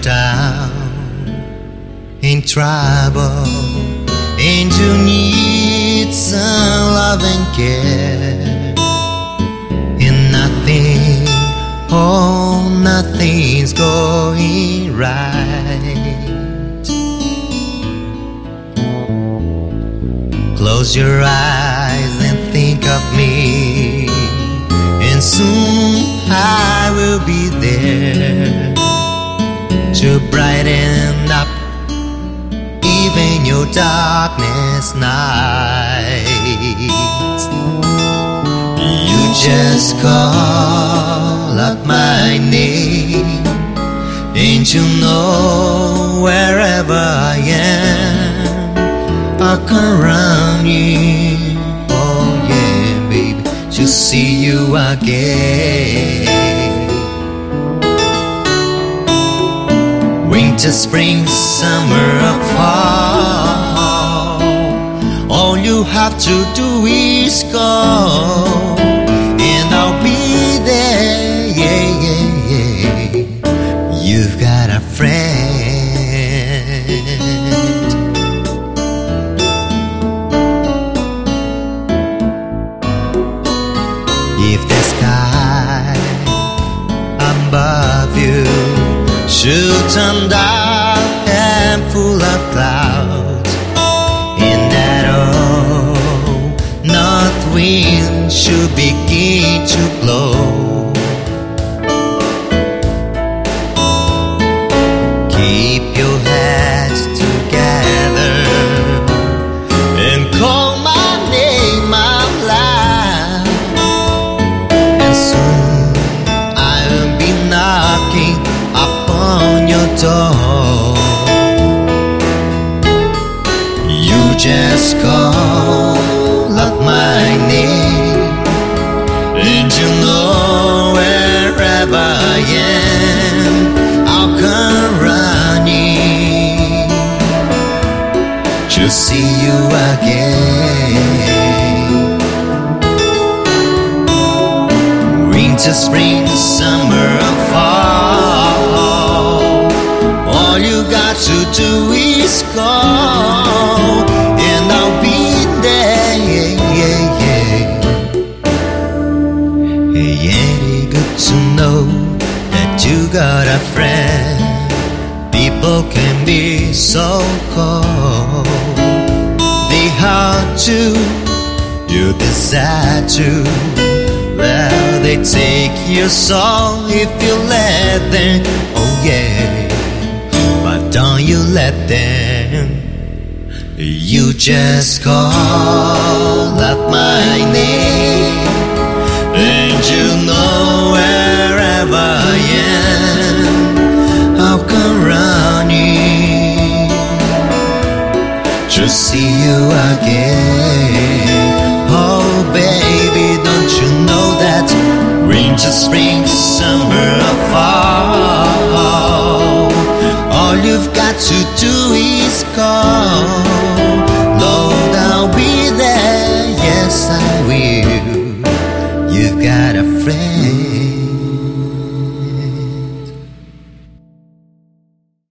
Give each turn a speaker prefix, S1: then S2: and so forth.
S1: down in trouble and you need some love and care, and nothing, oh, nothing's going right. Close your eyes and think of me, and soon I will be there to brighten up even your darkness nights. You just call out my name, and you know wherever I am, I'll come running. Oh yeah, baby, to see you again. Winter, spring, summer, or fall, all you have to do is call, and I'll be there. Yeah, yeah, yeah. You've got a friend. If the sky above you should turn dark and full of clouds, and that old north wind should begin to blow, keep your heads together and call my name out loud, and soon I'll be knocking upon your door. You just call out my name, and you know wherever I am, I'll come running to see you again. Winter, spring, summer, or fall, all you got to do is call, and I'll be there. Yeah, yeah, yeah. Hey, ain't it good to know that you got a friend? People can be so cold, they hurt you, you decide to. Well, they take your soul if you let them. Oh yeah, but don't you let them. You just call out my name, and you know wherever I am, I'll come running to see you again. Oh baby, don't you know that winter, spring, summer, or fall, all you've got to do is call,